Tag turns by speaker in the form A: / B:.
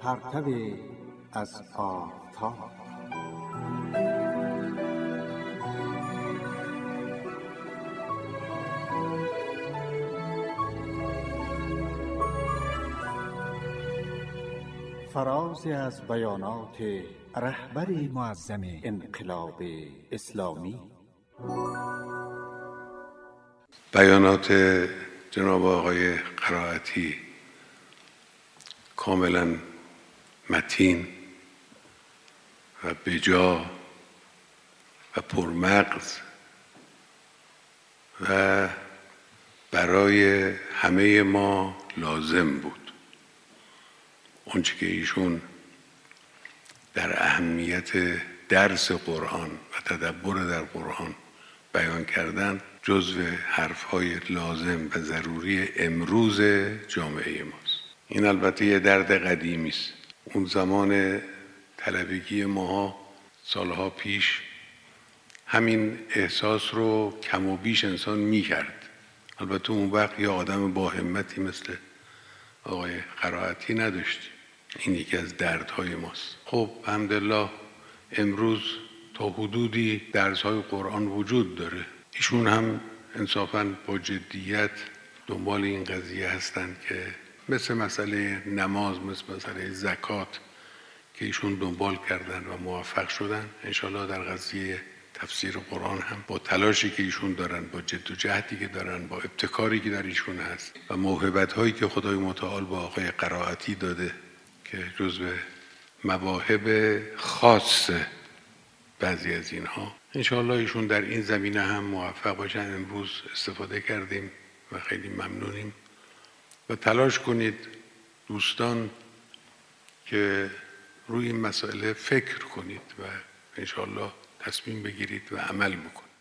A: پرتو از آفتاب. فرازی از بیانات رهبر معظم انقلاب اسلامی.
B: بیانات جناب آقای قرائتی کاملا متین و بجا و پرمغز و برای همه ما لازم بود. اونچه که ایشون در اهمیت درس قرآن و تدبر در قرآن بیان کردن جزو حرفهای لازم و ضروری امروز جامعه ماست. این البته یه درد قدیمی است. اون زمان طلبگی ماها سالها پیش همین احساس رو کم و بیش انسان می‌کرد. البته اون وقت یه آدم با همتی مثل آقای قرائتی نداشتیم. این یکی از دردهای ماست. خب الحمدلله امروز تا حدودی درس‌های قرآن وجود داره. ایشون هم انصافاً با جدیت دنبال این قضیه هستند که مثل مسئله نماز، مثل مسئله زکات که ایشون دنبال کردن و موفق شدن، انشالله در قضیه تفسیر قرآن هم با تلاشی که ایشون دارن، با جد و جهدی که دارن، با ابتکاری که در ایشون هست و موهبت‌هایی که خدای متعال با آقای قرائتی داده که جزو مواهب خاص بعضی از اینها، انشاءالله ایشون در این زمینه هم موفق باشن. امروز استفاده کردیم و خیلی ممنونیم و تلاش کنید دوستان که روی این مسئله فکر کنید و انشاءالله تصمیم بگیرید و عمل بکنید.